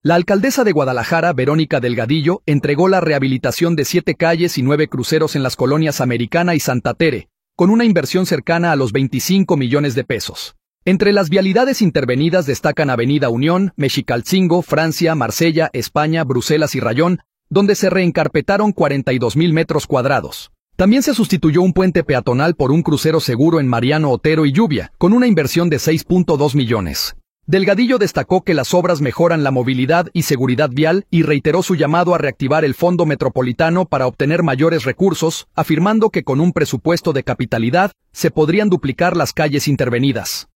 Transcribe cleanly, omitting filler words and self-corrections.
La alcaldesa de Guadalajara, Verónica Delgadillo, entregó la rehabilitación de 7 calles y 9 cruceros en las colonias Americana y Santa Tere, con una inversión cercana a los 25 millones de pesos. Entre las vialidades intervenidas destacan Avenida Unión, Mexicalcingo, Francia, Marsella, España, Bruselas y Rayón, donde se reencarpetaron 42,000 metros cuadrados. También se sustituyó un puente peatonal por un crucero seguro en Mariano Otero y Lluvia, con una inversión de 6.2 millones. Delgadillo destacó que las obras mejoran la movilidad y seguridad vial y reiteró su llamado a reactivar el Fondo Metropolitano para obtener mayores recursos, afirmando que con un presupuesto de capitalidad se podrían duplicar las calles intervenidas.